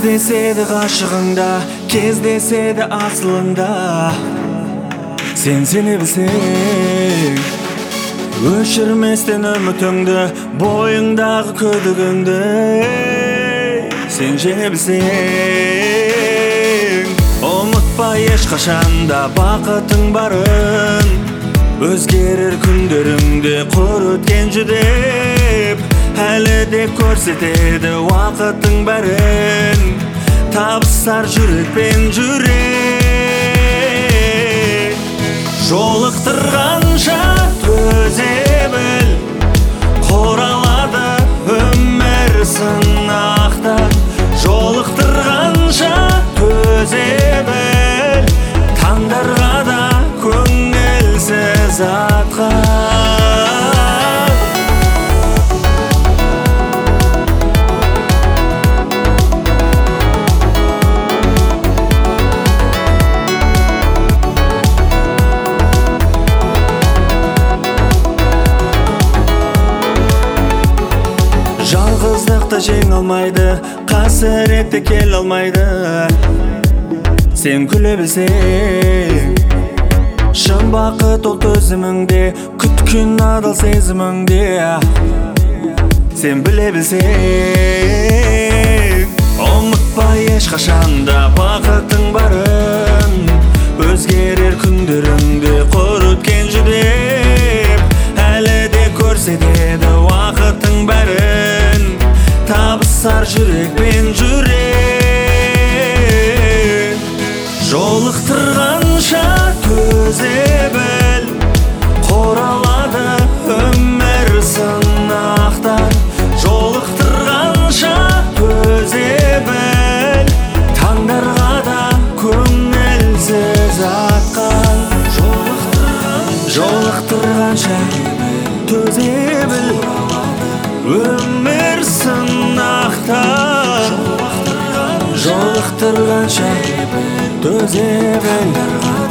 Кездеседі ғашығыңда, кездеседі асылыңда. Сен сене білсең, өшірместен үмітіңді, бойыңдағы күдігіңді. Сен жеңе білсең, ұмытпа ешқашанда бақытың барын. Өзгерер күндеріңде құр өткен жүдеп, әлі де көрсетеді уақыттың бәрін. Табысар жүрекпен жүрек, жолықтырғанша төзе біл. Құралады өмір сынақта, жолықтырғанша төзе біл. Таңдарға да көңілсіз атқа. Жалғыздықты жеңе алмайды, қасіретті келе алмайды. Сен күле білсең, шын бақыт ол төзіміңде, күткен адал сезіміңде. Сен біле білсең, ұмытпа ешқашанда бақытың барын. Өзгерер күндеріңде құр өткен жүдеп, әлі де көрсетеді уақыттың бәрін. Табысар жүрекпен жүрек, жолықтырғанша төзе біл. Құралады өмір сынақтан, жолықтырғанша төзе біл. Таңдарға да көңілсіз атқан, жолықтырғанша төзе біл. Өмір сынақта, жолықтырғанша төзе біл.